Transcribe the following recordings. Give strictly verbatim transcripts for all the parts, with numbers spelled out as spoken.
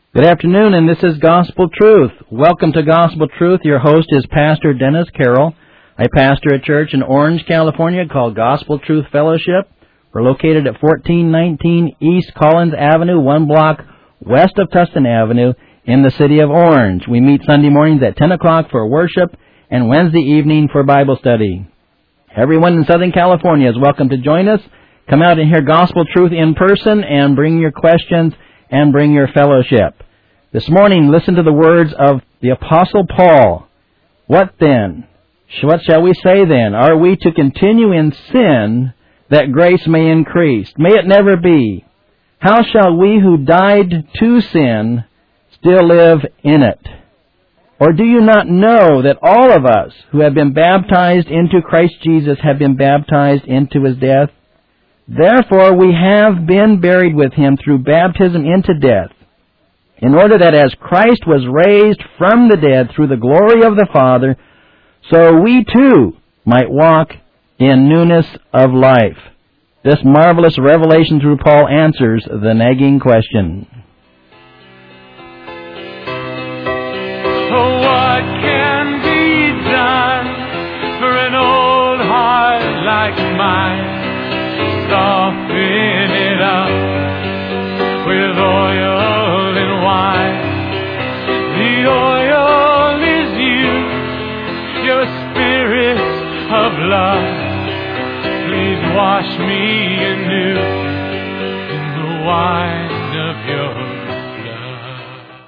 Good afternoon, and this is Gospel Truth. Welcome to Gospel Truth. Your host is Pastor Dennis Carroll. I pastor a church in Orange, California called Gospel Truth Fellowship. We're located at fourteen nineteen East Collins Avenue, one block west of Tustin Avenue in the city of Orange. We meet Sunday mornings at ten o'clock for worship and Wednesday evening for Bible study. Everyone in Southern California is welcome to join us. Come out and hear Gospel Truth in person and bring your questions and bring your fellowship. This morning, listen to the words of the Apostle Paul. What then? What shall we say then? Are we to continue in sin that grace may increase? May it never be. How shall we who died to sin still live in it? Or do you not know that all of us who have been baptized into Christ Jesus have been baptized into His death? Therefore we have been buried with Him through baptism into death, in order that as Christ was raised from the dead through the glory of the Father, so we too might walk in newness of life. This marvelous revelation through Paul answers the nagging question. Oh, what can be done for an old heart like mine? Soften it up with oil and wine. The oil is you, your spirit of love. Please wash me anew in the wine of your love.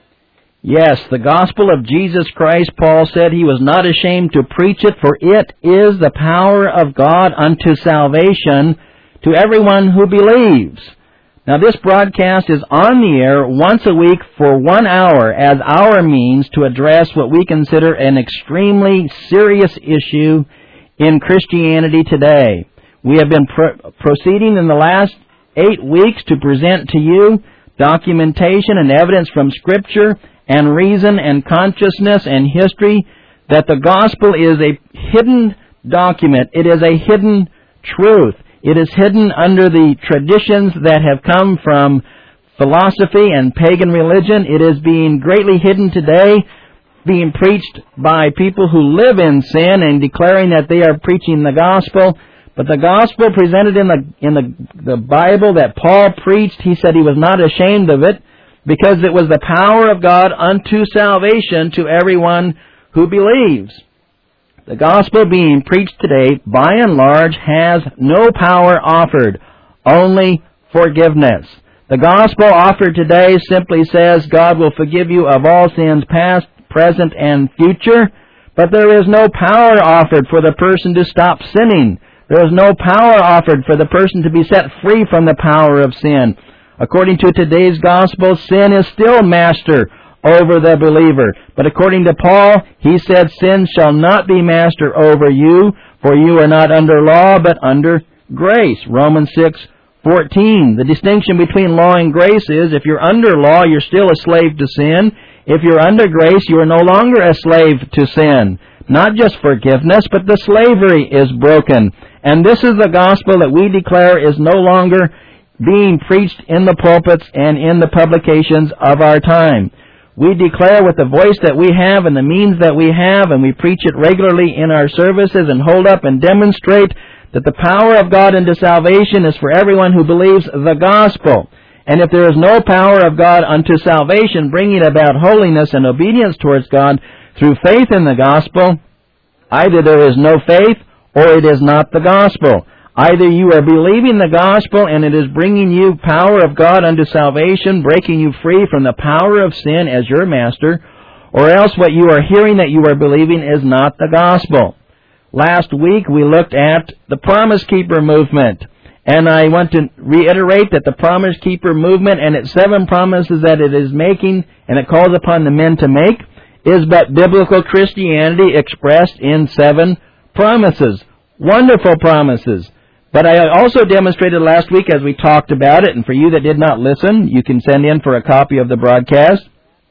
Yes, the gospel of Jesus Christ, Paul said he was not ashamed to preach it, for it is the power of God unto salvation to everyone who believes. Now, this broadcast is on the air once a week for one hour as our means to address what we consider an extremely serious issue in Christianity today. We have been pro- proceeding in the last eight weeks to present to you documentation and evidence from Scripture and reason and consciousness and history that the gospel is a hidden document. It is a hidden truth. It is hidden under the traditions that have come from philosophy and pagan religion. It is being greatly hidden today, being preached by people who live in sin and declaring that they are preaching the gospel. But the gospel presented in the in the, the Bible that Paul preached, he said he was not ashamed of it because it was the power of God unto salvation to everyone who believes. The gospel being preached today, by and large, has no power offered, only forgiveness. The gospel offered today simply says God will forgive you of all sins past, present, and future, but there is no power offered for the person to stop sinning. There is no power offered for the person to be set free from the power of sin. According to today's gospel, sin is still master over the believer. But according to Paul, he said, sin shall not be master over you, for you are not under law, but under grace. Romans six fourteen. The distinction between law and grace is, if you're under law, you're still a slave to sin. If you're under grace, you are no longer a slave to sin. Not just forgiveness, but the slavery is broken. And this is the gospel that we declare is no longer being preached in the pulpits and in the publications of our time. We declare with the voice that we have and the means that we have, and we preach it regularly in our services and hold up and demonstrate that the power of God unto salvation is for everyone who believes the gospel. And if there is no power of God unto salvation, bringing about holiness and obedience towards God through faith in the gospel, either there is no faith or it is not the gospel. Either you are believing the gospel and it is bringing you power of God unto salvation, breaking you free from the power of sin as your master, or else what you are hearing that you are believing is not the gospel. Last week we looked at the Promise Keeper movement, and I want to reiterate that the Promise Keeper movement and its seven promises that it is making and it calls upon the men to make is but biblical Christianity expressed in seven promises. Wonderful promises. But I also demonstrated last week as we talked about it, and for you that did not listen, you can send in for a copy of the broadcast,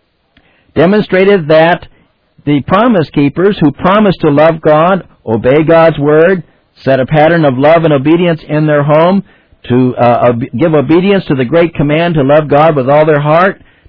demonstrated that the promise keepers who promise to love God, obey God's word, set a pattern of love and obedience in their home, to uh, ob- give obedience to the great command to love God with all their heart,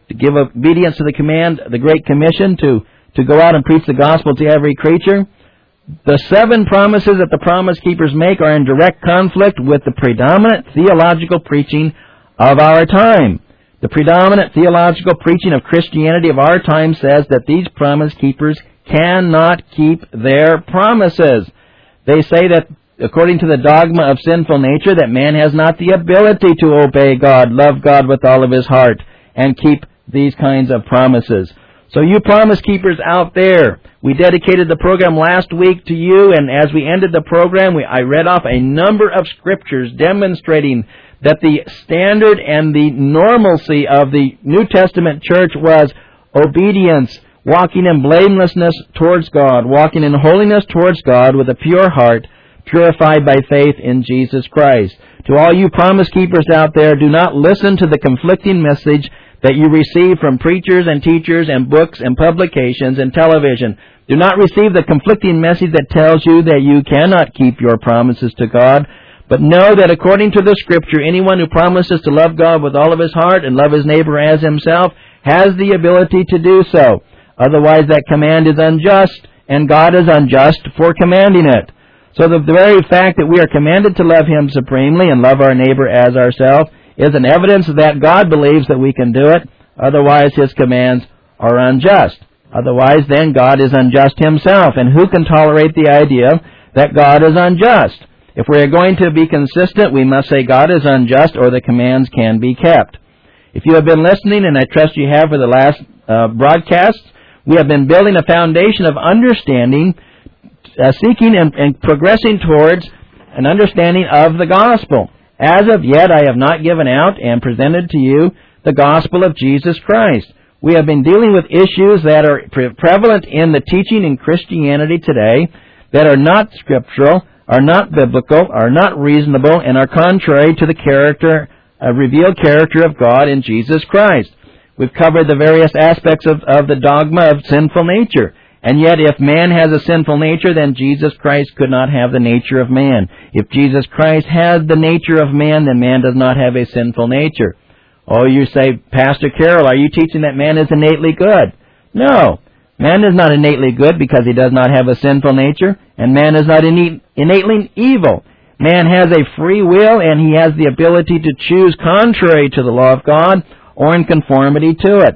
to give obedience to the command, the Great Commission, to, to go out and preach the gospel to every creature. The seven promises that the Promise Keepers make are in direct conflict with the predominant theological preaching of our time. The predominant theological preaching of Christianity of our time says that these Promise Keepers cannot keep their promises. They say that, according to the dogma of sinful nature, that man has not the ability to obey God, love God with all of his heart, and keep these kinds of promises. So you Promise Keepers out there, we dedicated the program last week to you, and as we ended the program, we, I read off a number of scriptures demonstrating that the standard and the normalcy of the New Testament church was obedience, walking in blamelessness towards God, walking in holiness towards God with a pure heart, purified by faith in Jesus Christ. To all you Promise Keepers out there, do not listen to the conflicting message that you receive from preachers and teachers and books and publications and television. Do not receive the conflicting message that tells you that you cannot keep your promises to God, but know that according to the Scripture, anyone who promises to love God with all of his heart and love his neighbor as himself has the ability to do so. Otherwise, that command is unjust, and God is unjust for commanding it. So the very fact that we are commanded to love Him supremely and love our neighbor as ourselves is an evidence that God believes that we can do it. Otherwise, His commands are unjust. Otherwise, then God is unjust Himself. And who can tolerate the idea that God is unjust? If we are going to be consistent, we must say God is unjust or the commands can be kept. If you have been listening, and I trust you have for the last uh, broadcasts, we have been building a foundation of understanding, uh, seeking and, and progressing towards an understanding of the gospel. As of yet, I have not given out and presented to you the gospel of Jesus Christ. We have been dealing with issues that are pre- prevalent in the teaching in Christianity today that are not scriptural, are not biblical, are not reasonable, and are contrary to the character, uh, revealed character of God in Jesus Christ. We've covered the various aspects of, of the dogma of sinful nature. And yet, if man has a sinful nature, then Jesus Christ could not have the nature of man. If Jesus Christ has the nature of man, then man does not have a sinful nature. Oh, you say, Pastor Carroll, are you teaching that man is innately good? No. Man is not innately good because he does not have a sinful nature, and man is not innately evil. Man has a free will, and he has the ability to choose contrary to the law of God or in conformity to it.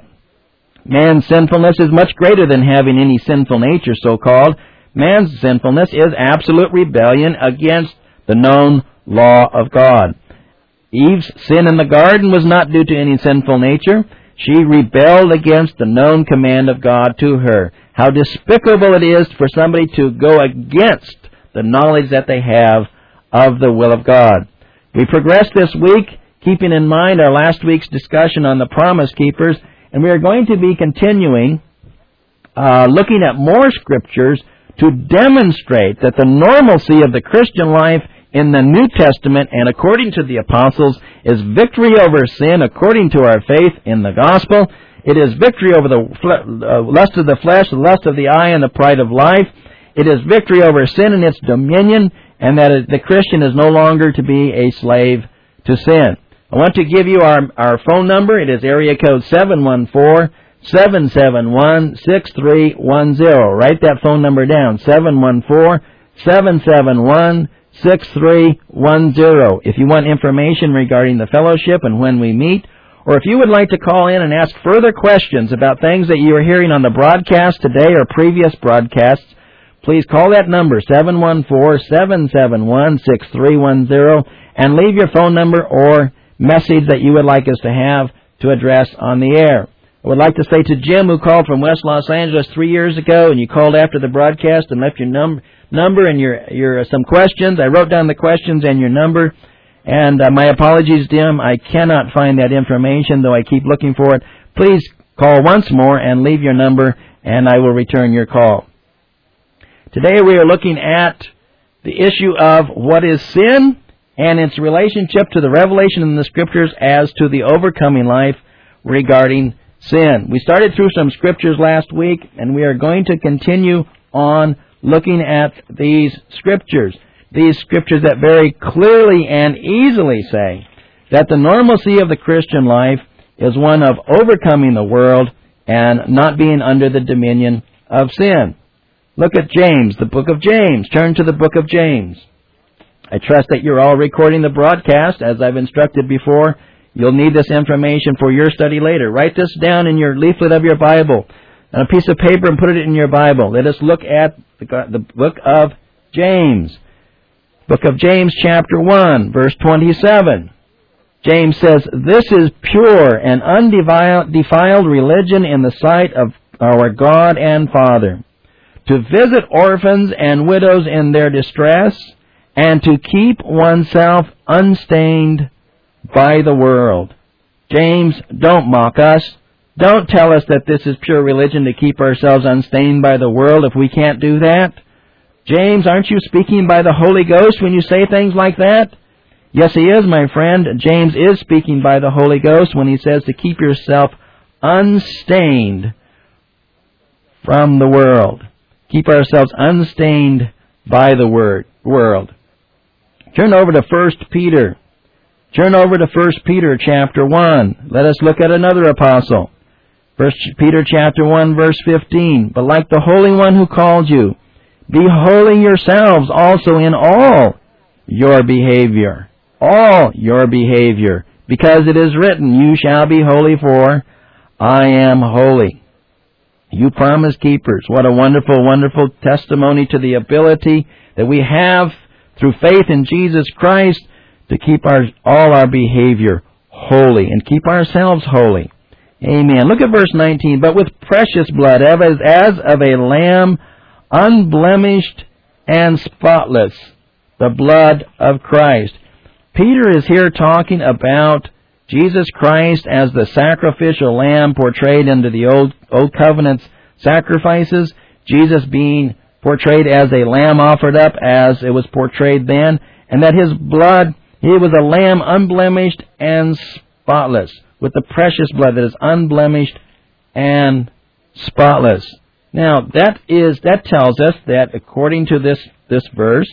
Man's sinfulness is much greater than having any sinful nature, so-called. Man's sinfulness is absolute rebellion against the known law of God. Eve's sin in the garden was not due to any sinful nature. She rebelled against the known command of God to her. How despicable it is for somebody to go against the knowledge that they have of the will of God. We progressed this week, keeping in mind our last week's discussion on the Promise Keepers, and we are going to be continuing uh, looking at more scriptures to demonstrate that the normalcy of the Christian life in the New Testament and according to the apostles is victory over sin according to our faith in the gospel. It is victory over the fle- uh, lust of the flesh, the lust of the eye, and the pride of life. It is victory over sin and its dominion, and that the Christian is no longer to be a slave to sin. I want to give you our, our phone number. It is area code seven one four, seven seven one, six three one zero. Write that phone number down, seven one four, seven seven one, six three one zero. If you want information regarding the fellowship and when we meet, or if you would like to call in and ask further questions about things that you are hearing on the broadcast today or previous broadcasts, please call that number, seven one four, seven seven one, six three one zero, and leave your phone number or message that you would like us to have to address on the air. I would like to say to Jim, who called from West Los Angeles three years ago, and you called after the broadcast and left your num- number and your your uh, some questions. I wrote down the questions and your number, and uh, my apologies, Jim. I cannot find that information, though I keep looking for it. Please call once more and leave your number, and I will return your call. Today we are looking at the issue of what is sin and its relationship to the revelation in the Scriptures as to the overcoming life regarding sin. We started through some Scriptures last week, and we are going to continue on looking at these Scriptures. These Scriptures that very clearly and easily say that the normalcy of the Christian life is one of overcoming the world and not being under the dominion of sin. Look at James, the book of James. Turn to the book of James. I trust that you're all recording the broadcast. As I've instructed before, you'll need this information for your study later. Write this down in your leaflet of your Bible on a piece of paper and put it in your Bible. Let us look at the, the book of James. Book of James, chapter one, verse twenty-seven. James says, "This is pure and undefiled religion in the sight of our God and Father, to visit orphans and widows in their distress, and to keep oneself unstained by the world." James, don't mock us. Don't tell us that this is pure religion to keep ourselves unstained by the world if we can't do that. James, aren't you speaking by the Holy Ghost when you say things like that? Yes, he is, my friend. James is speaking by the Holy Ghost when he says to keep yourself unstained from the world. Keep ourselves unstained by the word, world. Turn over to First Peter. Turn over to First Peter chapter one. Let us look at another apostle. First Peter chapter one, verse fifteen. "But like the Holy One who called you, be holy yourselves also in all your behavior." All your behavior. Because it is written, "You shall be holy, for I am holy." You promise keepers. What a wonderful, wonderful testimony to the ability that we have through faith in Jesus Christ to keep our all our behavior holy and keep ourselves holy. Amen. Look at verse nineteen. "But with precious blood, as, as of a lamb, unblemished and spotless, the blood of Christ." Peter is here talking about Jesus Christ as the sacrificial lamb portrayed under the Old, Old Covenant's sacrifices. Jesus being portrayed as a lamb offered up as it was portrayed then. And that his blood, he was a lamb unblemished and spotless. With the precious blood that is unblemished and spotless. Now, that is that tells us that according to this, this verse,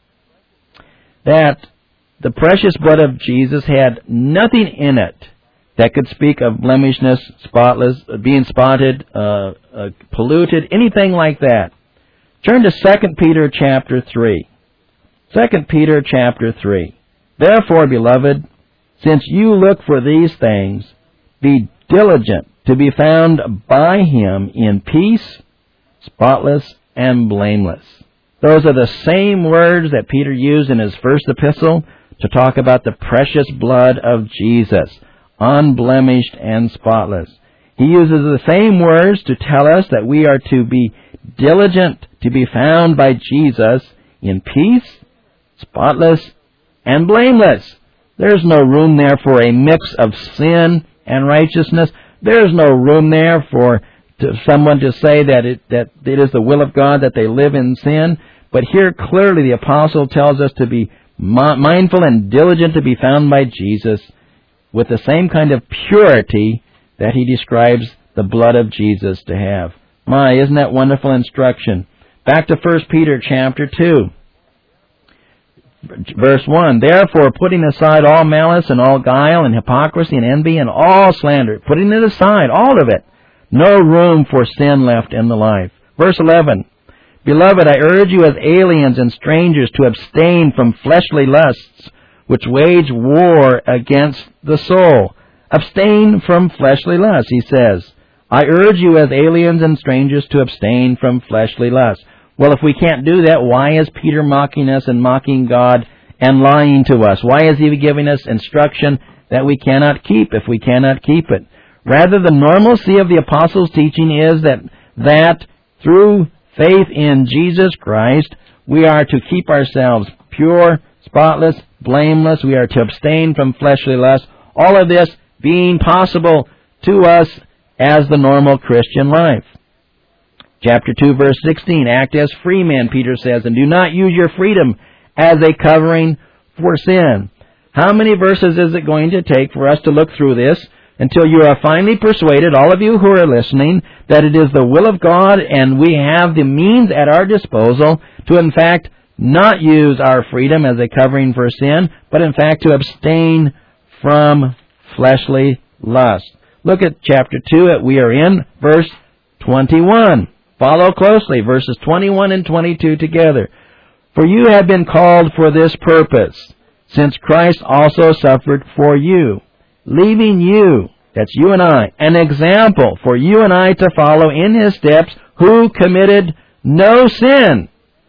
that the precious blood of Jesus had nothing in it that could speak of blemishness, spotless, being spotted, uh, uh, polluted, anything like that. Turn to Second Peter chapter three. Second Peter chapter three. "Therefore, beloved, since you look for these things, be diligent to be found by him in peace, spotless, and blameless." Those are the same words that Peter used in his first epistle to talk about the precious blood of Jesus, unblemished and spotless. He uses the same words to tell us that we are to be diligent to be found by Jesus in peace, spotless, and blameless. There's no room there for a mix of sin and righteousness. There's no room there for to someone to say that it, that it is the will of God that they live in sin. But here clearly the apostle tells us to be mindful and diligent to be found by Jesus with the same kind of purity that he describes the blood of Jesus to have. My, isn't that wonderful instruction? Back to First Peter chapter two. Verse one, "Therefore, putting aside all malice and all guile and hypocrisy and envy and all slander," putting it aside, all of it, "no room for sin left in the life." Verse eleven, "Beloved, I urge you as aliens and strangers to abstain from fleshly lusts, which wage war against the soul." Abstain from fleshly lusts, he says. I urge you as aliens and strangers to abstain from fleshly lusts. Well, if we can't do that, why is Peter mocking us and mocking God and lying to us? Why is he giving us instruction that we cannot keep if we cannot keep it? Rather, the normalcy of the apostles' teaching is that, that through faith in Jesus Christ, we are to keep ourselves pure, spotless, blameless. We are to abstain from fleshly lusts. All of this being possible to us as the normal Christian life. Chapter two, verse sixteen, "Act as free men," Peter says, "and do not use your freedom as a covering for sin." How many verses is it going to take for us to look through this until you are finally persuaded, all of you who are listening, that it is the will of God and we have the means at our disposal to, in fact, not use our freedom as a covering for sin, but in fact to abstain from fleshly lust. Look at chapter two. We are in verse twenty-one. Follow closely, verses twenty-one and twenty-two together. For you have been called for this purpose, since Christ also suffered for you, leaving you, that's you and I, an example for you and I to follow in His steps, who committed no sin.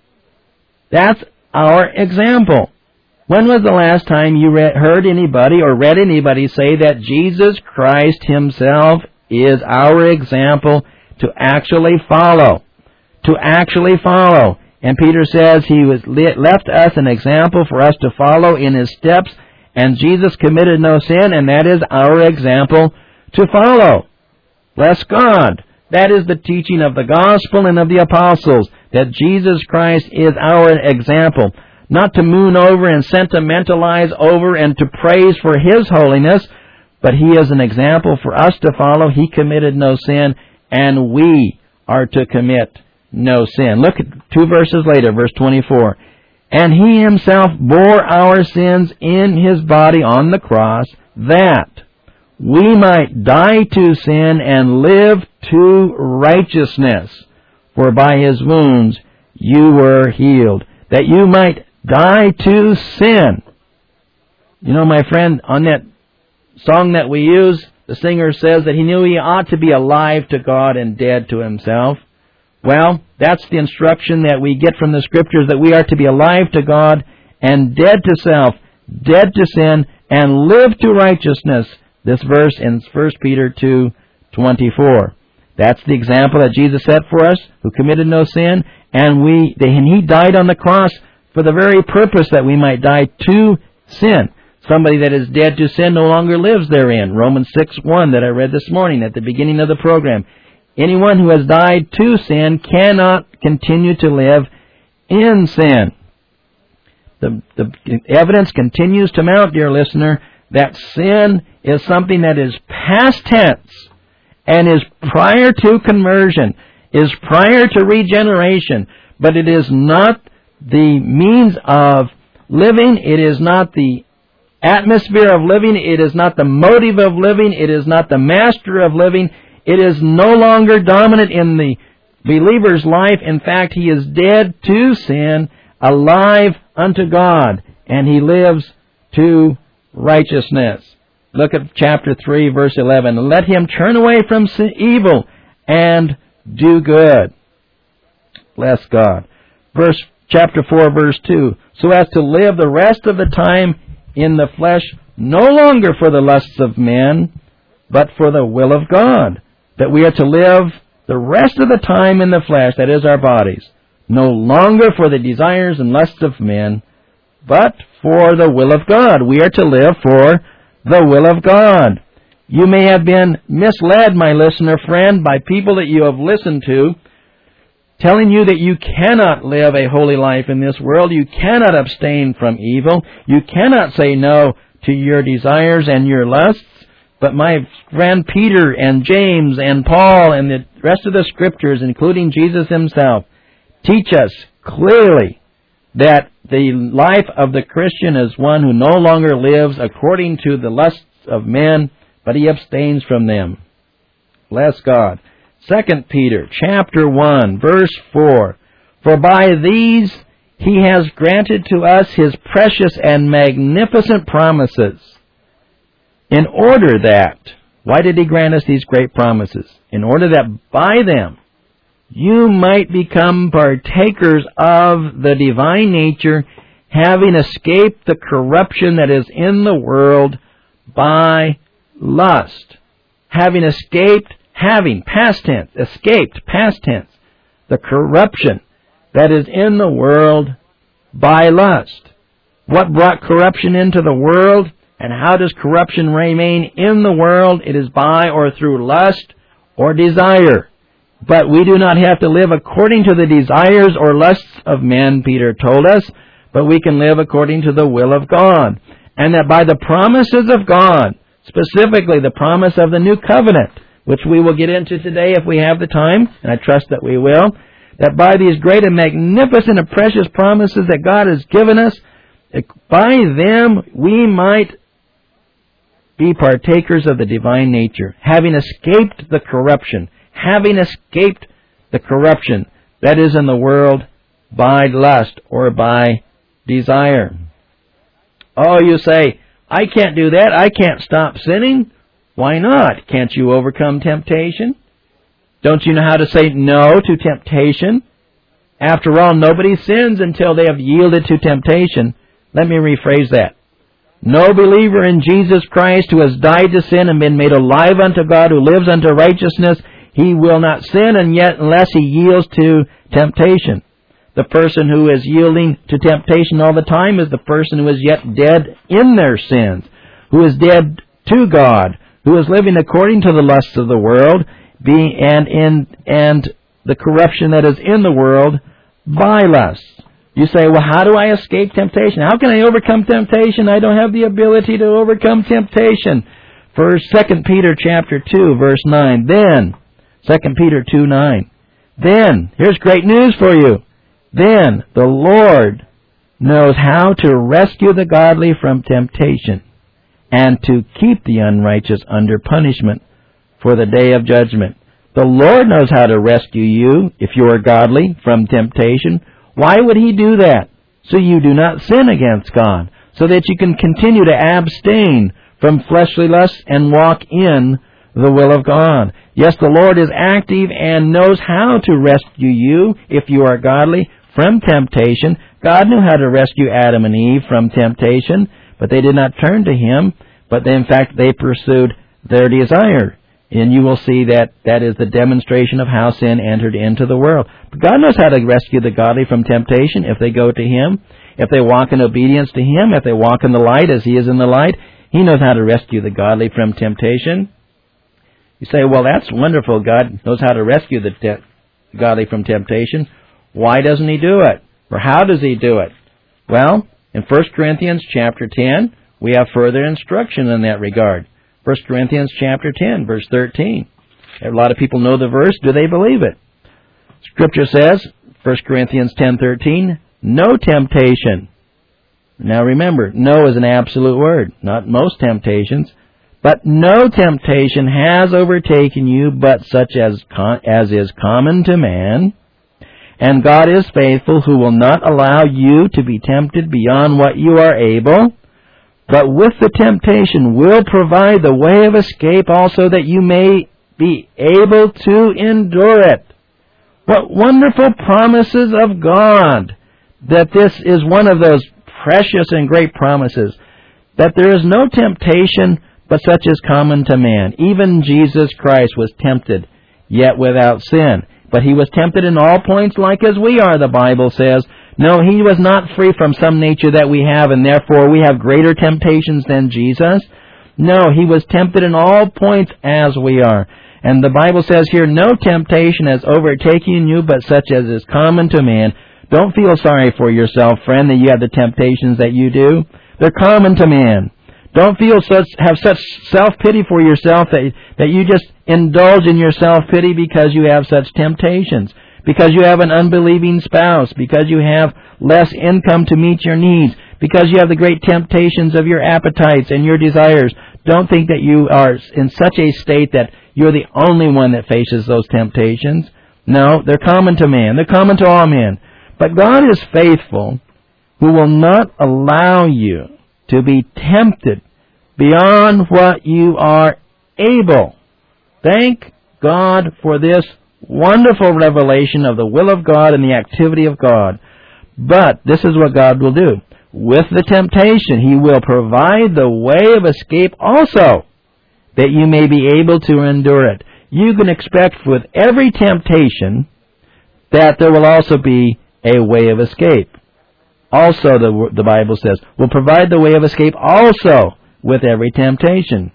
That's our example. When was the last time you read, heard anybody or read anybody say that Jesus Christ Himself is our example to actually follow? To actually follow. And Peter says He was left us an example for us to follow in His steps, and Jesus committed no sin, and that is our example to follow. Bless God. That is the teaching of the gospel and of the apostles, that Jesus Christ is our example. Not to moon over and sentimentalize over and to praise for His holiness, but He is an example for us to follow. He committed no sin, and we are to commit no sin. Look at two verses later, verse twenty-four. And He Himself bore our sins in His body on the cross, that we might die to sin and live to righteousness. For by His wounds you were healed. That you might die to sin. You know, my friend, on that song that we use, the singer says that he knew he ought to be alive to God and dead to himself. Well, that's the instruction that we get from the Scriptures, that we are to be alive to God and dead to self, dead to sin, and live to righteousness. This verse in First Peter two twenty-four. That's the example that Jesus set for us, who committed no sin, and we and He died on the cross for the very purpose that we might die to sin. Somebody that is dead to sin no longer lives therein. Romans six one that I read this morning at the beginning of the program. Anyone who has died to sin cannot continue to live in sin. The, the evidence continues to mount, dear listener, that sin is something that is past tense and is prior to conversion, is prior to regeneration, but it is not the means of living, it is not the atmosphere of living, it is not the motive of living, it is not the master of living. It is no longer dominant in the believer's life. In fact, he is dead to sin, alive unto God, and he lives to righteousness. Look at chapter three, verse eleven. Let him turn away from sin, evil and do good. Bless God. Verse chapter four, verse two. So as to live the rest of the time in the flesh, no longer for the lusts of men, but for the will of God. That we are to live the rest of the time in the flesh, that is our bodies, no longer for the desires and lusts of men, but for the will of God. We are to live for the will of God. You may have been misled, my listener friend, by people that you have listened to, telling you that you cannot live a holy life in this world. You cannot abstain from evil. You cannot say no to your desires and your lusts. But my friend Peter and James and Paul and the rest of the Scriptures, including Jesus Himself, teach us clearly that the life of the Christian is one who no longer lives according to the lusts of men, but he abstains from them. Bless God. Second Peter chapter one, verse four. For by these He has granted to us His precious and magnificent promises, in order that, why did He grant us these great promises? In order that by them you might become partakers of the divine nature, having escaped the corruption that is in the world by lust. Having escaped, having, past tense, escaped, past tense, the corruption that is in the world by lust. What brought corruption into the world? And how does corruption remain in the world? It is by or through lust or desire. But we do not have to live according to the desires or lusts of men, Peter told us, but we can live according to the will of God. And that by the promises of God, specifically the promise of the new covenant, which we will get into today if we have the time, and I trust that we will, that by these great and magnificent and precious promises that God has given us, by them we might be partakers of the divine nature, having escaped the corruption, having escaped the corruption that is in the world by lust or by desire. Oh, you say, I can't do that. I can't stop sinning. Why not? Can't you overcome temptation? Don't you know how to say no to temptation? After all, nobody sins until they have yielded to temptation. Let me rephrase that. No believer in Jesus Christ who has died to sin and been made alive unto God, who lives unto righteousness, he will not sin, and yet unless he yields to temptation. The person who is yielding to temptation all the time is the person who is yet dead in their sins, who is dead to God, who is living according to the lusts of the world, being and in and the corruption that is in the world by lust. You say, well, how do I escape temptation? How can I overcome temptation? I don't have the ability to overcome temptation. First, Second Peter chapter two, verse nine. Then, Second Peter two nine. Then, here's great news for you. Then the Lord knows how to rescue the godly from temptation and to keep the unrighteous under punishment for the day of judgment. The Lord knows how to rescue you, if you are godly, from temptation. Why would He do that? So you do not sin against God, so that you can continue to abstain from fleshly lusts and walk in the will of God. Yes, the Lord is active and knows how to rescue you, if you are godly, from temptation. God knew how to rescue Adam and Eve from temptation, but they did not turn to Him, but in fact they pursued their desire. And you will see that that is the demonstration of how sin entered into the world. But God knows how to rescue the godly from temptation if they go to Him, if they walk in obedience to Him, if they walk in the light as He is in the light. He knows how to rescue the godly from temptation. You say, well, that's wonderful. God knows how to rescue the te- godly from temptation. Why doesn't He do it? Or how does He do it? Well, in First Corinthians chapter ten, we have further instruction in that regard. First Corinthians chapter ten, verse thirteen. A lot of people know the verse. Do they believe it? Scripture says, First Corinthians ten thirteen, no temptation. Now remember, no is an absolute word, not most temptations. But no temptation has overtaken you but such as con- as is common to man. And God is faithful, who will not allow you to be tempted beyond what you are able, but with the temptation will provide the way of escape also, that you may be able to endure it. What wonderful promises of God, that this is one of those precious and great promises, that there is no temptation but such as common to man. Even Jesus Christ was tempted, yet without sin. But He was tempted in all points like as we are, the Bible says. No, He was not free from some nature that we have, and therefore we have greater temptations than Jesus. No, He was tempted in all points as we are. And the Bible says here, no temptation has overtaken you but such as is common to man. Don't feel sorry for yourself, friend, that you have the temptations that you do. They're common to man. Don't feel such, have such self-pity for yourself that, that you just indulge in your self-pity because you have such temptations, because you have an unbelieving spouse, because you have less income to meet your needs, because you have the great temptations of your appetites and your desires. Don't think that you are in such a state that you're the only one that faces those temptations. No, they're common to man. They're common to all men. But God is faithful, who will not allow you to be tempted beyond what you are able. Thank God for this wonderful revelation of the will of God and the activity of God. But this is what God will do. With the temptation, He will provide the way of escape also, that you may be able to endure it. You can expect with every temptation that there will also be a way of escape. Also, the, the Bible says, will provide the way of escape also with every temptation.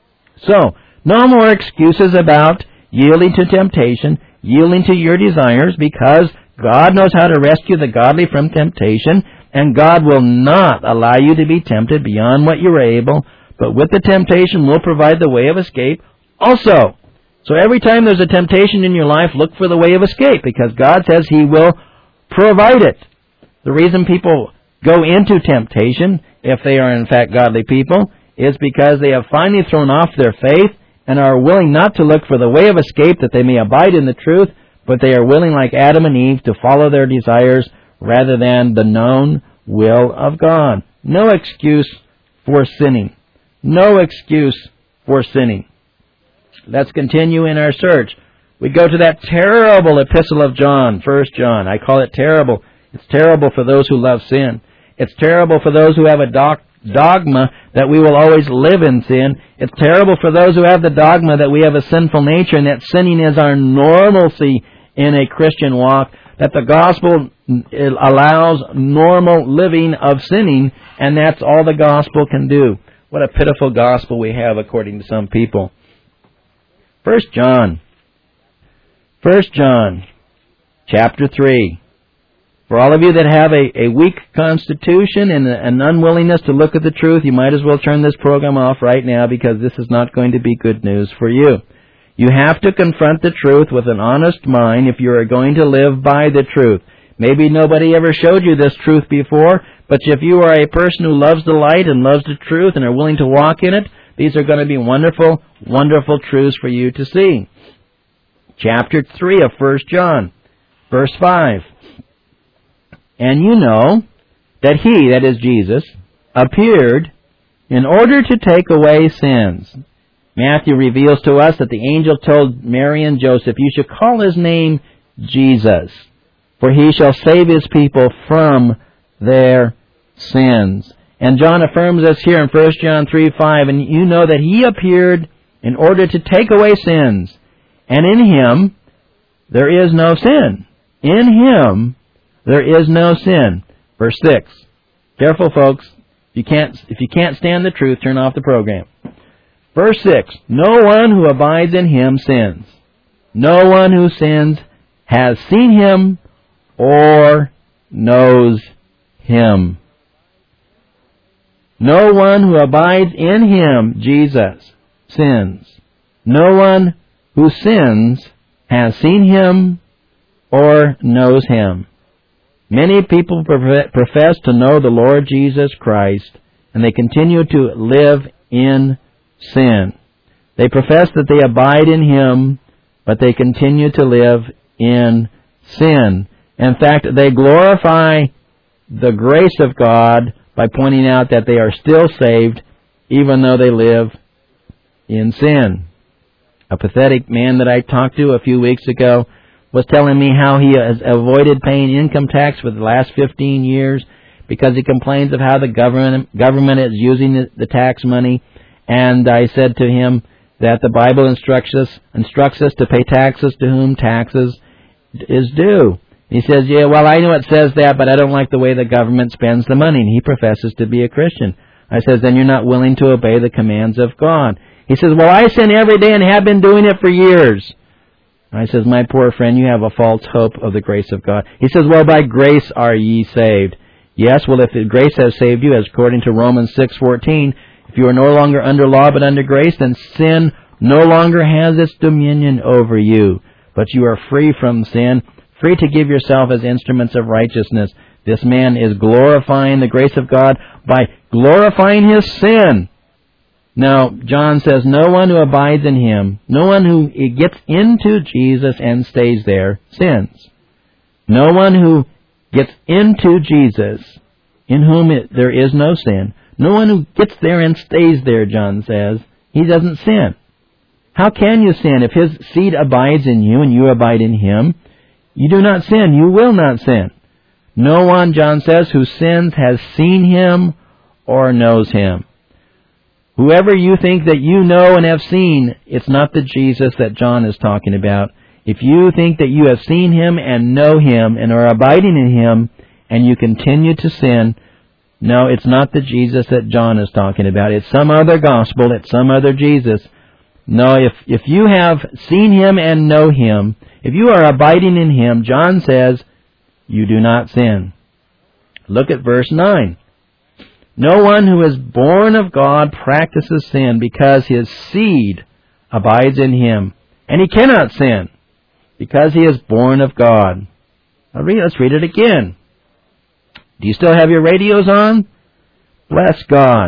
So, no more excuses about yielding to temptation, yielding to your desires, because God knows how to rescue the godly from temptation, and God will not allow you to be tempted beyond what you are able, but with the temptation will provide the way of escape also. So every time there's a temptation in your life, look for the way of escape, because God says He will provide it. The reason people go into temptation, if they are in fact godly people, is because they have finally thrown off their faith and are willing not to look for the way of escape that they may abide in the truth, but they are willing, like Adam and Eve, to follow their desires rather than the known will of God. No excuse for sinning. No excuse for sinning. Let's continue in our search. We go to that terrible epistle of John, First John. I call it terrible. It's terrible for those who love sin. It's terrible for those who have a doc- dogma that we will always live in sin. It's terrible for those who have the dogma that we have a sinful nature and that sinning is our normalcy in a Christian walk, that the gospel allows normal living of sinning, and that's all the gospel can do. What a pitiful gospel we have according to some people. First John. First John, chapter three. For all of you that have a, a weak constitution and a, an unwillingness to look at the truth, you might as well turn this program off right now, because this is not going to be good news for you. You have to confront the truth with an honest mind if you are going to live by the truth. Maybe nobody ever showed you this truth before, but if you are a person who loves the light and loves the truth and are willing to walk in it, these are going to be wonderful, wonderful truths for you to see. Chapter three of First John, verse five. And you know that He, that is Jesus, appeared in order to take away sins. Matthew reveals to us that the angel told Mary and Joseph, you should call His name Jesus, for He shall save His people from their sins. And John affirms this here in First John three five, and you know that He appeared in order to take away sins, and in Him there is no sin. In Him there is no sin. Verse six. Careful, folks. If you can't, if you can't stand the truth, turn off the program. Verse six. No one who abides in Him sins. No one who sins has seen Him or knows Him. No one who abides in Him, Jesus, sins. No one who sins has seen Him or knows Him. Many people profess to know the Lord Jesus Christ, and they continue to live in sin. They profess that they abide in Him, but they continue to live in sin. In fact, they glorify the grace of God by pointing out that they are still saved, even though they live in sin. A pathetic man that I talked to a few weeks ago was telling me how he has avoided paying income tax for the last fifteen years because he complains of how the government government is using the, the tax money. And I said to him that the Bible instructs us instructs us to pay taxes to whom taxes is due. He says, yeah, well, I know it says that, but I don't like the way the government spends the money. And he professes to be a Christian. I says, then you're not willing to obey the commands of God. He says, well, I sin every day and have been doing it for years. I says, my poor friend, you have a false hope of the grace of God. He says, well, by grace are ye saved. Yes, well, if grace has saved you, as according to Romans six fourteen, if you are no longer under law but under grace, then sin no longer has its dominion over you. But you are free from sin, free to give yourself as instruments of righteousness. This man is glorifying the grace of God by glorifying his sin. Now, John says, no one who abides in Him, no one who gets into Jesus and stays there, sins. No one who gets into Jesus, in whom it, there is no sin, no one who gets there and stays there, John says, he doesn't sin. How can you sin? If His seed abides in you and you abide in Him, you do not sin. You will not sin. No one, John says, who sins has seen Him or knows Him. Whoever you think that you know and have seen, it's not the Jesus that John is talking about. If you think that you have seen Him and know Him and are abiding in Him and you continue to sin, no, it's not the Jesus that John is talking about. It's some other gospel. It's some other Jesus. No, if, if you have seen Him and know Him, if you are abiding in Him, John says, you do not sin. Look at verse nine. No one who is born of God practices sin because his seed abides in him. And he cannot sin because he is born of God. Now read, let's read it again. Do you still have your radios on? Bless God.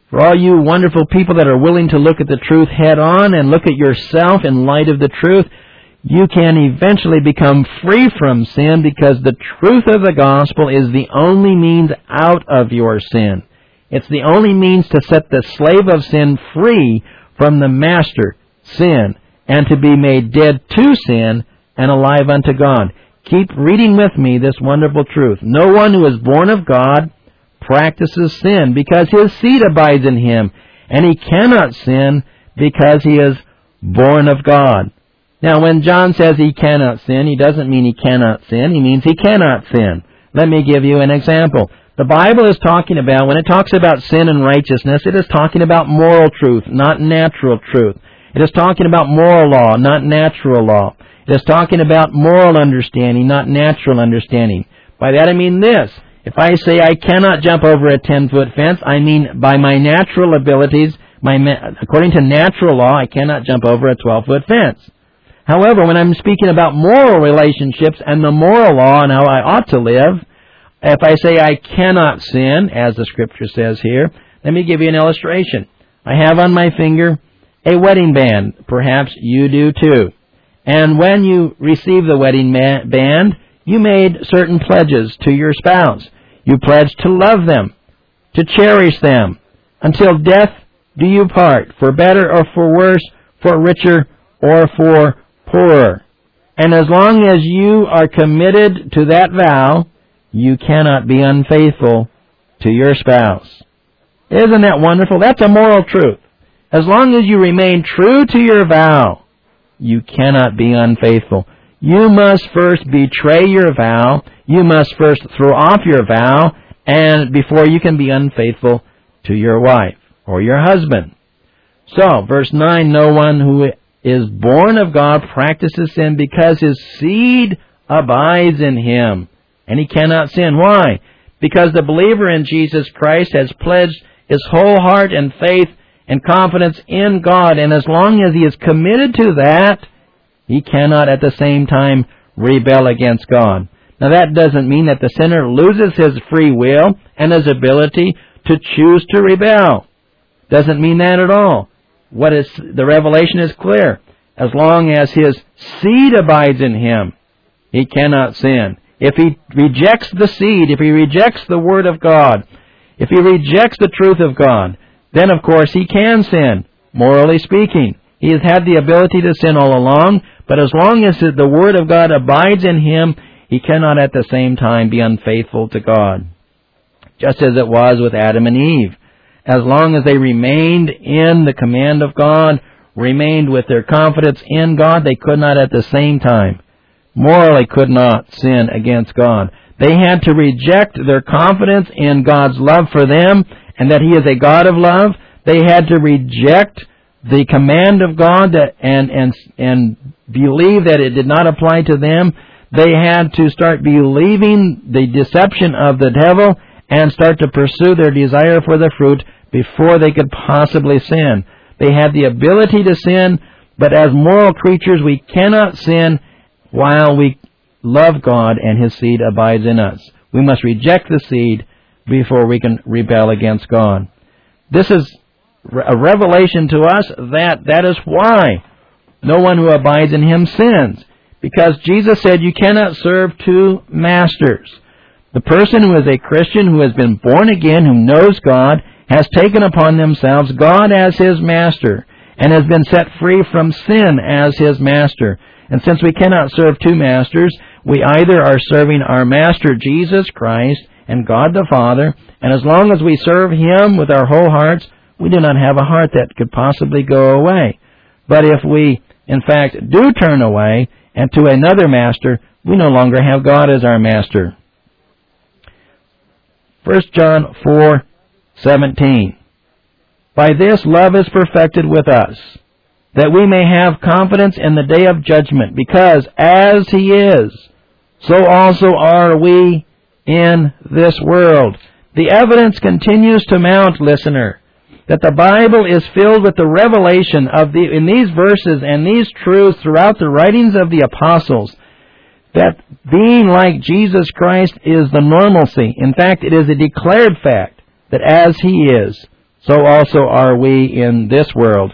For all you wonderful people that are willing to look at the truth head on and look at yourself in light of the truth, you can eventually become free from sin because the truth of the gospel is the only means out of your sin. It's the only means to set the slave of sin free from the master, sin, and to be made dead to sin and alive unto God. Keep reading with me this wonderful truth. No one who is born of God practices sin because his seed abides in him, and he cannot sin because he is born of God. Now, when John says he cannot sin, he doesn't mean he cannot sin. He means he cannot sin. Let me give you an example. The Bible is talking about, when it talks about sin and righteousness, it is talking about moral truth, not natural truth. It is talking about moral law, not natural law. It is talking about moral understanding, not natural understanding. By that I mean this. If I say I cannot jump over a ten-foot fence, I mean by my natural abilities, my according to natural law, I cannot jump over a twelve-foot fence. However, when I'm speaking about moral relationships and the moral law and how I ought to live, if I say I cannot sin, as the Scripture says here, let me give you an illustration. I have on my finger a wedding band. Perhaps you do too. And when you receive the wedding band, you made certain pledges to your spouse. You pledged to love them, to cherish them, until death do you part, for better or for worse, for richer or for poorer. And as long as you are committed to that vow, you cannot be unfaithful to your spouse. Isn't that wonderful? That's a moral truth. As long as you remain true to your vow, you cannot be unfaithful. You must first betray your vow. You must first throw off your vow, and before you can be unfaithful to your wife or your husband. So, verse nine, no one who is born of God practices sin because his seed abides in him, and he cannot sin. Why? Because the believer in Jesus Christ has pledged his whole heart and faith and confidence in God, and as long as he is committed to that, he cannot at the same time rebel against God. Now that doesn't mean that the sinner loses his free will and his ability to choose to rebel. Doesn't mean that at all. What is, the revelation is clear. As long as his seed abides in him, he cannot sin. If he rejects the seed, if he rejects the Word of God, if he rejects the truth of God, then of course he can sin, morally speaking. He has had the ability to sin all along, but as long as the Word of God abides in him, he cannot at the same time be unfaithful to God. Just as it was with Adam and Eve. As long as they remained in the command of God, remained with their confidence in God, they could not at the same time, morally could not sin against God. They had to reject their confidence in God's love for them and that He is a God of love. They had to reject the command of God that, and, and, and believe that it did not apply to them. They had to start believing the deception of the devil and start to pursue their desire for the fruit before they could possibly sin. They had the ability to sin, but as moral creatures we cannot sin while we love God and His seed abides in us. We must reject the seed before we can rebel against God. This is a revelation to us that that is why no one who abides in Him sins. Because Jesus said you cannot serve two masters. The person who is a Christian, who has been born again, who knows God, has taken upon themselves God as his master and has been set free from sin as his master. And since we cannot serve two masters, we either are serving our master Jesus Christ and God the Father, and as long as we serve Him with our whole hearts, we do not have a heart that could possibly go away. But if we, in fact, do turn away and to another master, we no longer have God as our master. First John four seventeen. By this love is perfected with us, that we may have confidence in the day of judgment, because as He is, so also are we in this world. The evidence continues to mount, listener, that the Bible is filled with the revelation of the in these verses and these truths throughout the writings of the apostles, that being like Jesus Christ is the normalcy. In fact, it is a declared fact that as He is, so also are we in this world.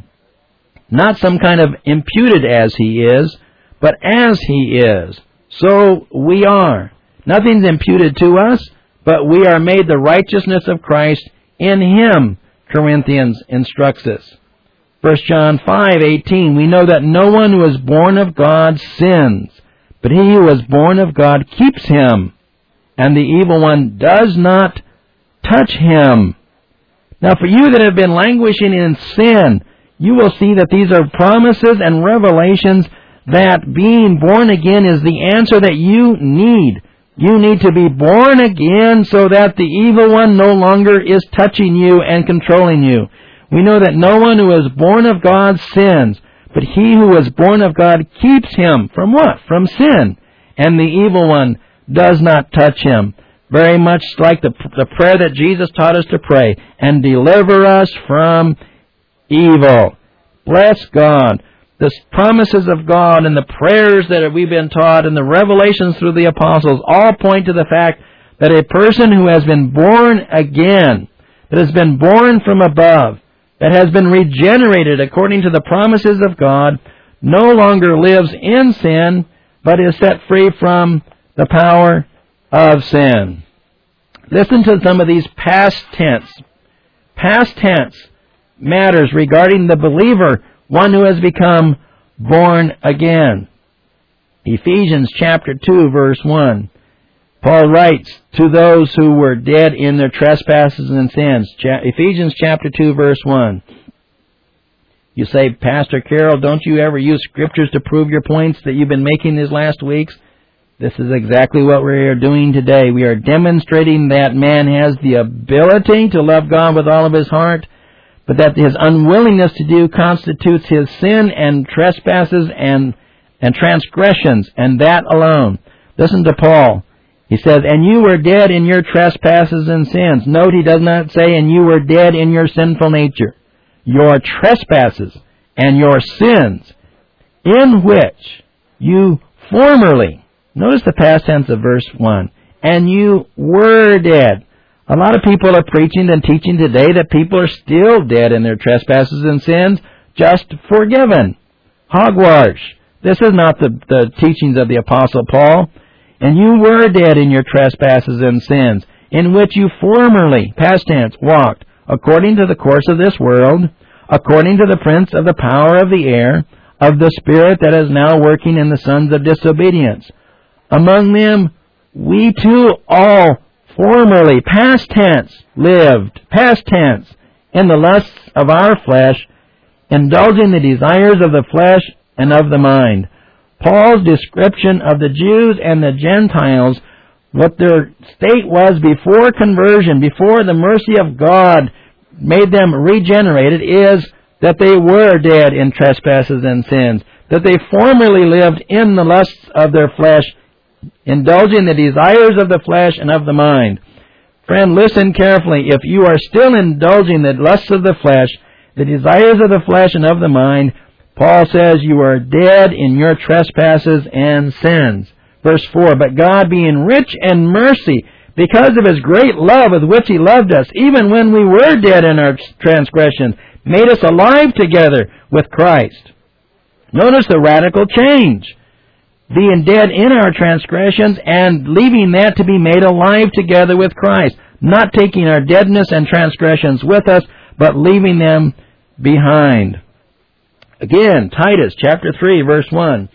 Not some kind of imputed as he is, but as he is, so we are. Nothing's imputed to us, but we are made the righteousness of Christ in him, Corinthians instructs us. First John five eighteen, we know that no one who is born of God sins, but he who is born of God keeps him, and the evil one does not touch him. Now for you that have been languishing in sin, you will see that these are promises and revelations that being born again is the answer that you need. You need to be born again so that the evil one no longer is touching you and controlling you. We know that no one who is born of God sins, but he who is born of God keeps him from what? From sin. And the evil one does not touch him. Very much like the, the prayer that Jesus taught us to pray. And deliver us from evil. Bless God. The promises of God and the prayers that we've been taught and the revelations through the apostles all point to the fact that a person who has been born again, that has been born from above, that has been regenerated according to the promises of God, no longer lives in sin, but is set free from the power of sin. Listen to some of these past tense, past tense matters regarding the believer, one who has become born again. Ephesians chapter two, verse one. Paul writes to those who were dead in their trespasses and sins. Ephesians chapter two, verse one. You say, Pastor Carroll, don't you ever use scriptures to prove your points that you've been making these last weeks? This is exactly what we are doing today. We are demonstrating that man has the ability to love God with all of his heart, but that his unwillingness to do constitutes his sin and trespasses and, and transgressions, and that alone. Listen to Paul. He says, and you were dead in your trespasses and sins. Note, he does not say, and you were dead in your sinful nature. Your trespasses and your sins, in which you formerly, notice the past tense of verse one, and you were dead. A lot of people are preaching and teaching today that people are still dead in their trespasses and sins, just forgiven. Hogwash. This is not the, the teachings of the Apostle Paul. And you were dead in your trespasses and sins, in which you formerly, past tense, walked, according to the course of this world, according to the prince of the power of the air, of the spirit that is now working in the sons of disobedience. Among them, we too all formerly, past tense, lived, past tense, in the lusts of our flesh, indulging the desires of the flesh and of the mind. Paul's description of the Jews and the Gentiles, what their state was before conversion, before the mercy of God made them regenerated, is that they were dead in trespasses and sins, that they formerly lived in the lusts of their flesh, indulging the desires of the flesh and of the mind. Friend, listen carefully. If you are still indulging the lusts of the flesh, the desires of the flesh and of the mind, Paul says you are dead in your trespasses and sins. Verse four, but God being rich in mercy, because of his great love with which he loved us, even when we were dead in our transgressions, made us alive together with Christ. Notice the radical change. Being dead in our transgressions and leaving that to be made alive together with Christ. Not taking our deadness and transgressions with us, but leaving them behind. Again, Titus chapter three, verse one.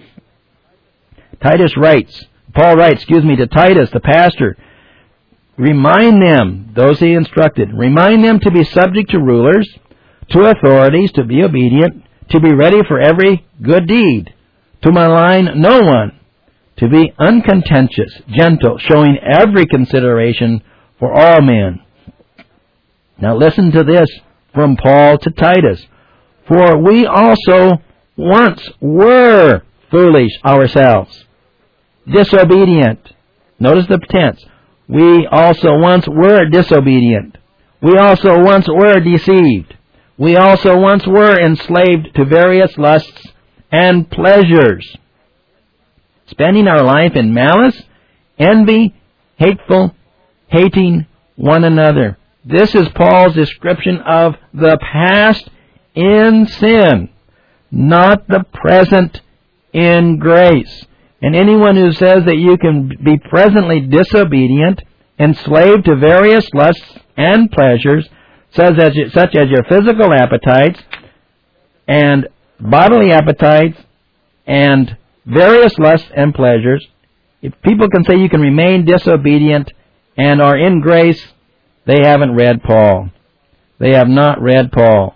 Titus writes, Paul writes, excuse me, to Titus, the pastor, remind them, those he instructed, remind them to be subject to rulers, to authorities, to be obedient, to be ready for every good deed, to malign no one, to be uncontentious, gentle, showing every consideration for all men. Now listen to this from Paul to Titus. For we also once were foolish ourselves, disobedient. Notice the tense. We also once were disobedient. We also once were deceived. We also once were enslaved to various lusts and pleasures, spending our life in malice, envy, hateful, hating one another. This is Paul's description of the past in sin, not the present in grace. And anyone who says that you can be presently disobedient, enslaved to various lusts and pleasures, such as, such as your physical appetites and bodily appetites and various lusts and pleasures, if people can say you can remain disobedient and are in grace, they haven't read Paul. They have not read Paul.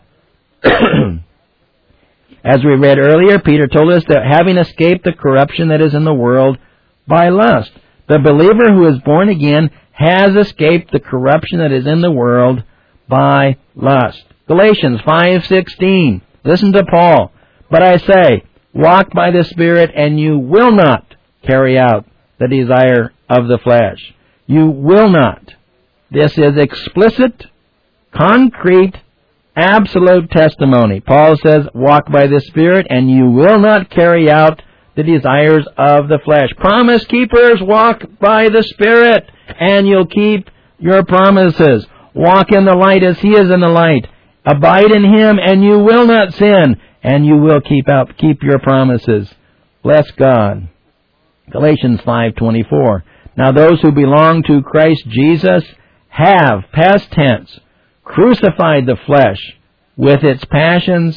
As we read earlier, Peter told us that having escaped the corruption that is in the world by lust, the believer who is born again has escaped the corruption that is in the world by lust. Galatians five sixteen. Listen to Paul. But I say, walk by the Spirit, and you will not carry out the desire of the flesh. You will not. This is explicit, concrete, absolute testimony. Paul says, walk by the Spirit, and you will not carry out the desires of the flesh. Promise keepers, walk by the Spirit, and you'll keep your promises. Walk in the light as He is in the light. Abide in Him, and you will not sin, and you will keep out keep your promises. Bless God. Galatians five twenty-four. Now those who belong to Christ Jesus have, past tense, crucified the flesh with its passions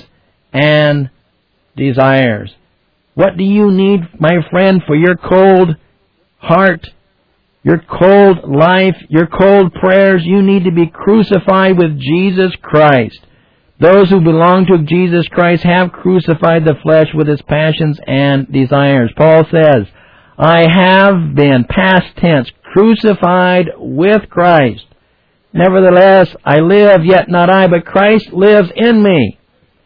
and desires. What do you need, my friend, for your cold heart, your cold life, your cold prayers? You need to be crucified with Jesus Christ. Those who belong to Jesus Christ have crucified the flesh with its passions and desires. Paul says, I have been, past tense, crucified with Christ. Nevertheless, I live, yet not I, but Christ lives in me.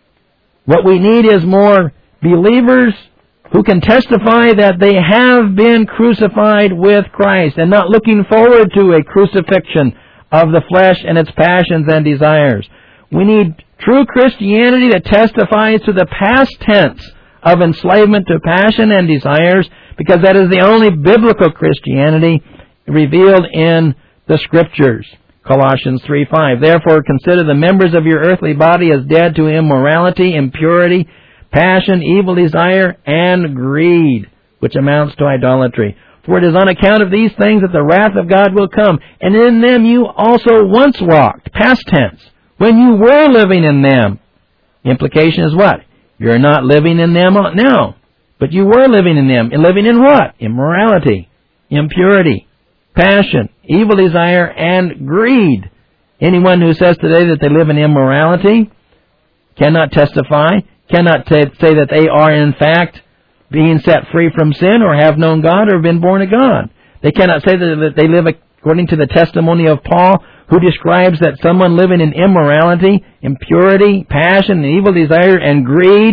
What we need is more believers who can testify that they have been crucified with Christ and not looking forward to a crucifixion of the flesh and its passions and desires. We need true Christianity that testifies to the past tense of enslavement to passion and desires, because that is the only biblical Christianity revealed in the Scriptures. Colossians three five. Therefore consider the members of your earthly body as dead to immorality, impurity, passion, evil desire, and greed, which amounts to idolatry. For it is on account of these things that the wrath of God will come. And in them you also once walked, past tense, when you were living in them. The implication is what? You're not living in them now, but you were living in them. And living in what? Immorality, impurity, passion, evil desire, and greed. Anyone who says today that they live in immorality cannot testify, cannot t- say that they are in fact being set free from sin or have known God or have been born of God. They cannot say that they live according to the testimony of Paul, who describes that someone living in immorality, impurity, passion, evil desire, and greed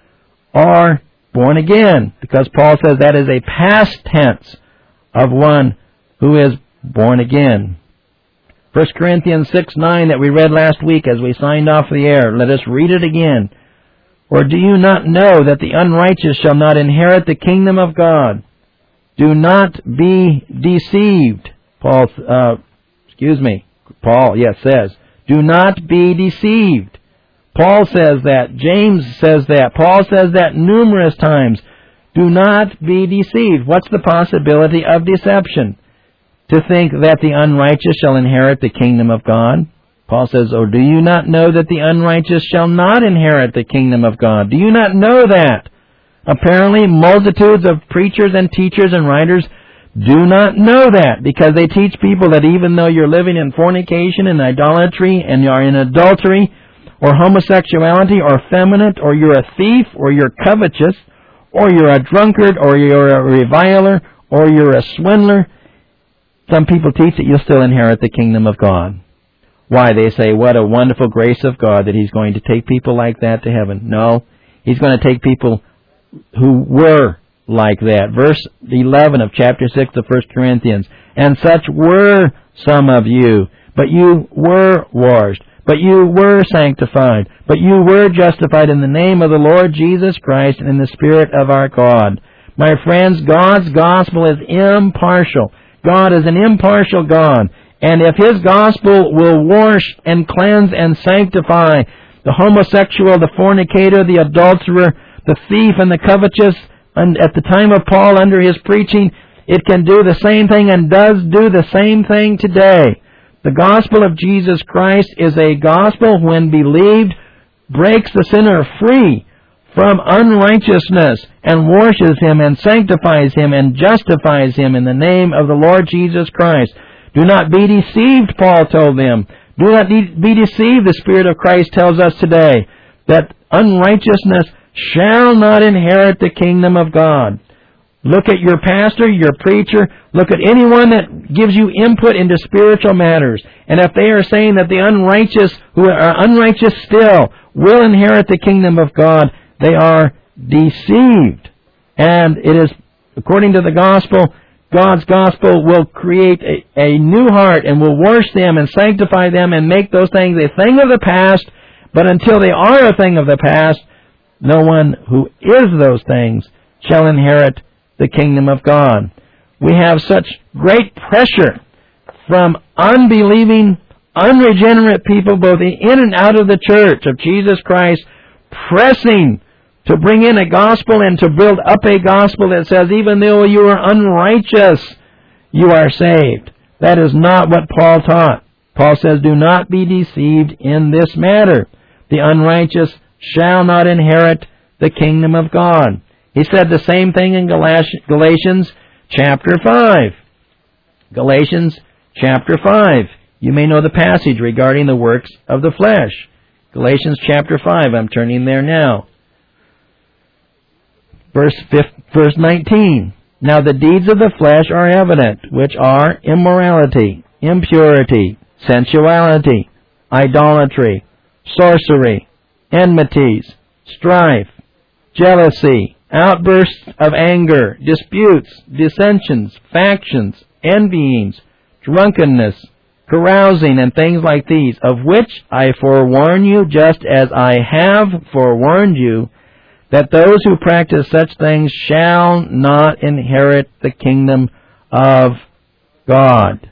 are born again. Because Paul says that is a past tense of one who is born again. First Corinthians six nine that we read last week as we signed off the air. Let us read it again. Or do you not know that the unrighteous shall not inherit the kingdom of God? Do not be deceived. Paul, uh, excuse me, Paul, yes, says, do not be deceived. Paul says that. James says that. Paul says that numerous times. Do not be deceived. What's the possibility of deception? To think that the unrighteous shall inherit the kingdom of God. Paul says, or do you not know that the unrighteous shall not inherit the kingdom of God? Do you not know that? Apparently, multitudes of preachers and teachers and writers do not know that, because they teach people that even though you're living in fornication and idolatry and you're in adultery or homosexuality or effeminate or you're a thief or you're covetous or you're a drunkard or you're a reviler or you're a swindler, some people teach that you'll still inherit the kingdom of God. Why? They say, what a wonderful grace of God that He's going to take people like that to heaven. No, He's going to take people who were like that. Verse eleven of chapter six of First Corinthians. And such were some of you, but you were washed, but you were sanctified, but you were justified in the name of the Lord Jesus Christ and in the Spirit of our God. My friends, God's gospel is impartial. God is an impartial God, And if His gospel will wash and cleanse and sanctify the homosexual, the fornicator, the adulterer, the thief, and the covetous, and at the time of Paul under his preaching, it can do the same thing and does do the same thing today. The gospel of Jesus Christ is a gospel, when believed, breaks the sinner free from unrighteousness and washes him and sanctifies him and justifies him in the name of the Lord Jesus Christ. Do not be deceived, Paul told them. Do not be deceived, the Spirit of Christ tells us today, that unrighteousness shall not inherit the kingdom of God. Look at your pastor, your preacher, look at anyone that gives you input into spiritual matters. And if they are saying that the unrighteous, who are unrighteous still, will inherit the kingdom of God, they are deceived. And it is, according to the gospel, God's gospel will create a, a new heart and will wash them and sanctify them and make those things a thing of the past. But until they are a thing of the past, no one who is those things shall inherit the kingdom of God. We have such great pressure from unbelieving, unregenerate people, both in and out of the church of Jesus Christ, pressing to bring in a gospel and to build up a gospel that says, even though you are unrighteous, you are saved. That is not what Paul taught. Paul says, do not be deceived in this matter. The unrighteous shall not inherit the kingdom of God. He said the same thing in Galatians chapter five. Galatians chapter five. You may know the passage regarding the works of the flesh. Galatians chapter five. I'm turning there now. Verse, verse nineteen. Now the deeds of the flesh are evident, which are immorality, impurity, sensuality, idolatry, sorcery, enmities, strife, jealousy, outbursts of anger, disputes, dissensions, factions, envyings, drunkenness, carousing, and things like these, of which I forewarn you, just as I have forewarned you, that those who practice such things shall not inherit the kingdom of God.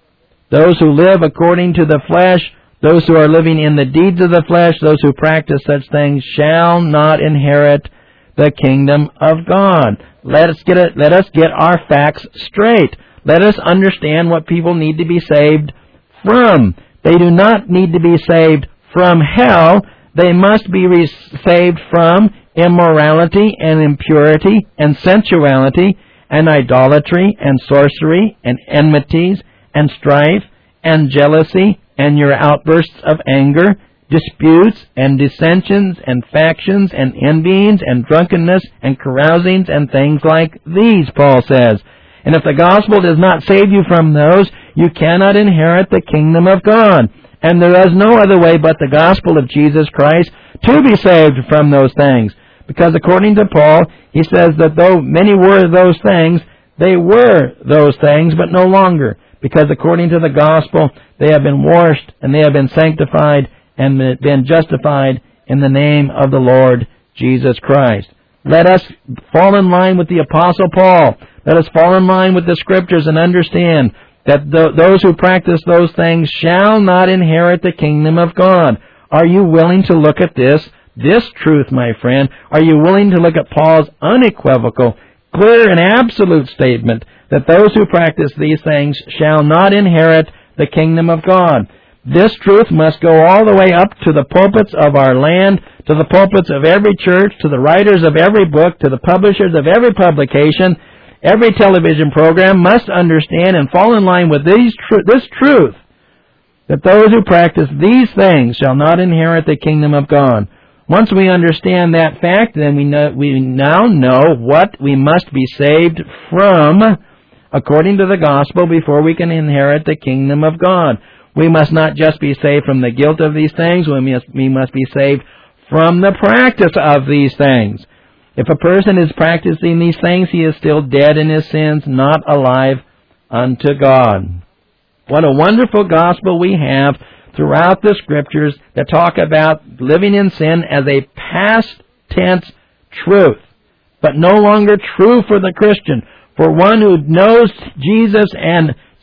Those who live according to the flesh, those who are living in the deeds of the flesh, those who practice such things shall not inherit the kingdom of God. Let us get it, let us get our facts straight. Let us understand what people need to be saved from. They do not need to be saved from hell. They must be re- saved from immorality and impurity and sensuality and idolatry and sorcery and enmities and strife and jealousy and your outbursts of anger, disputes and dissensions and factions and envyings and drunkenness and carousings and things like these, Paul says. And if the gospel does not save you from those, you cannot inherit the kingdom of God. And there is no other way but the gospel of Jesus Christ to be saved from those things. Because according to Paul, he says that though many were those things, they were those things, but no longer. Because according to the gospel, they have been washed and they have been sanctified and been justified in the name of the Lord Jesus Christ. Let us fall in line with the Apostle Paul. Let us fall in line with the Scriptures and understand that th- those who practice those things shall not inherit the kingdom of God. Are you willing to look at this, this truth, my friend? Are you willing to look at Paul's unequivocal, clear and absolute statement that those who practice these things shall not inherit the kingdom of God? This truth must go all the way up to the pulpits of our land, to the pulpits of every church, to the writers of every book, to the publishers of every publication. Every television program must understand and fall in line with these tr- this truth, that those who practice these things shall not inherit the kingdom of God. Once we understand that fact, then we know, we now know what we must be saved from according to the gospel before we can inherit the kingdom of God. We must not just be saved from the guilt of these things, we must, we must be saved from the practice of these things. If a person is practicing these things, he is still dead in his sins, not alive unto God. What a wonderful gospel we have throughout the Scriptures that talk about living in sin as a past tense truth, but no longer true for the Christian. For one who knows Jesus and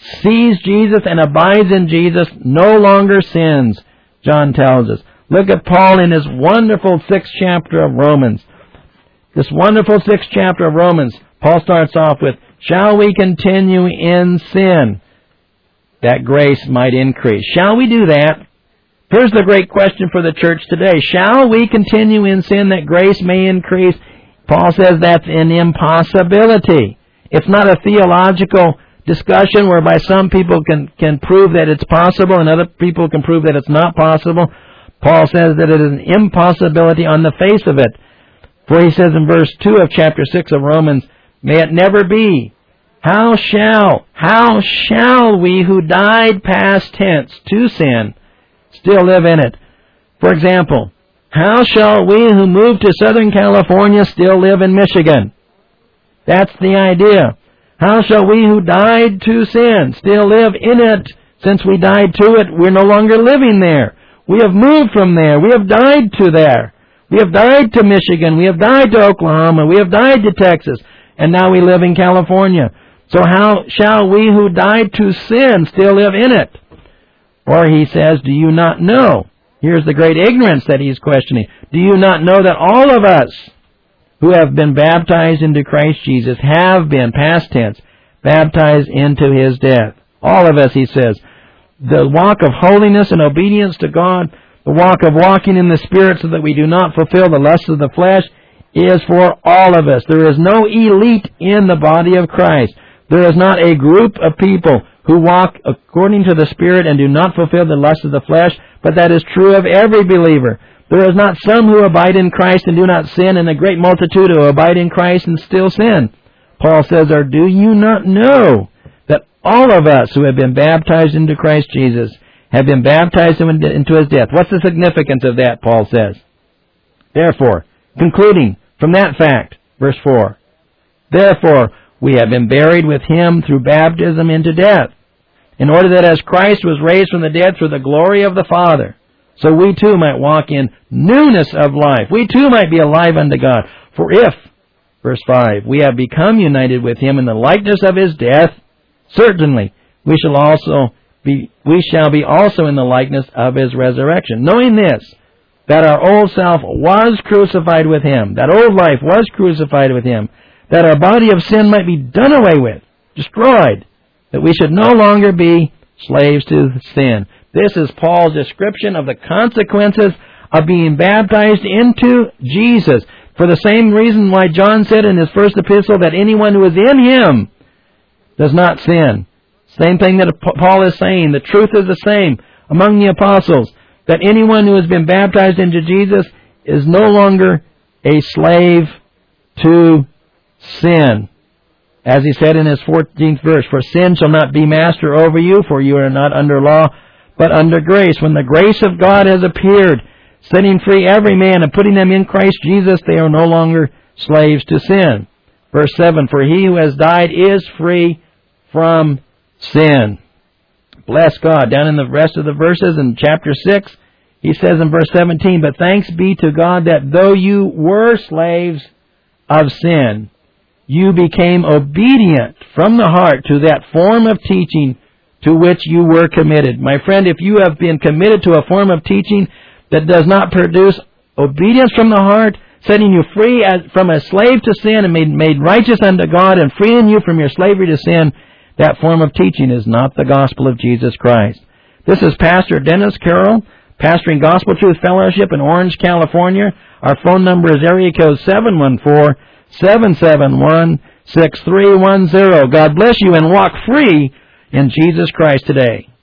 sees Jesus and abides in Jesus no longer sins, John tells us. Look at Paul in his wonderful sixth chapter of Romans. This wonderful sixth chapter of Romans, Paul starts off with, shall we continue in sin, that grace might increase? Shall we do that? Here's the great question for the church today. Shall we continue in sin that grace may increase? Paul says that's an impossibility. It's not a theological discussion whereby some people can, can prove that it's possible and other people can prove that it's not possible. Paul says that it is an impossibility on the face of it. For he says in verse two of chapter six of Romans, may it never be. How shall, how shall we who died past tense to sin still live in it? For example, how shall we who moved to Southern California still live in Michigan? That's the idea. How shall we who died to sin still live in it? Since we died to it, we're no longer living there. We have moved from there. We have died to there. We have died to Michigan. We have died to Oklahoma. We have died to Texas. And now we live in California. So how shall we who died to sin still live in it? Or he says, do you not know? Here's the great ignorance that he's questioning. Do you not know that all of us who have been baptized into Christ Jesus have been, past tense, baptized into His death? All of us, he says. The walk of holiness and obedience to God, the walk of walking in the Spirit so that we do not fulfill the lusts of the flesh, is for all of us. There is no elite in the body of Christ. There is not a group of people who walk according to the Spirit and do not fulfill the lusts of the flesh, but that is true of every believer. There is not some who abide in Christ and do not sin, and a great multitude who abide in Christ and still sin. Paul says, or do you not know that all of us who have been baptized into Christ Jesus have been baptized into His death? What's the significance of that, Paul says? Therefore, concluding from that fact, verse four, therefore we have been buried with Him through baptism into death, in order that as Christ was raised from the dead through the glory of the Father, so we too might walk in newness of life. We too might be alive unto God. For if, verse five, we have become united with Him in the likeness of His death, certainly we shall also be, we shall be also in the likeness of His resurrection. Knowing this, that our old self was crucified with Him, that old life was crucified with Him, that our body of sin might be done away with, destroyed, that we should no longer be slaves to sin. This is Paul's description of the consequences of being baptized into Jesus. For the same reason why John said in his first epistle that anyone who is in Him does not sin. Same thing that Paul is saying. The truth is the same among the apostles, that anyone who has been baptized into Jesus is no longer a slave to sin. As he said in his fourteenth verse, for sin shall not be master over you, for you are not under law, but under grace. When the grace of God has appeared, setting free every man and putting them in Christ Jesus, they are no longer slaves to sin. Verse seven, for he who has died is free from sin. Bless God. Down in the rest of the verses in chapter six, he says in verse seventeen, but thanks be to God that though you were slaves of sin, you became obedient from the heart to that form of teaching to which you were committed. My friend, if you have been committed to a form of teaching that does not produce obedience from the heart, setting you free as, from a slave to sin and made, made righteous unto God and freeing you from your slavery to sin, that form of teaching is not the gospel of Jesus Christ. This is Pastor Dennis Carroll, pastoring Gospel Truth Fellowship in Orange, California. Our phone number is area code seven one four, seven seven one, six three one zero. God bless you and walk free in Jesus Christ today.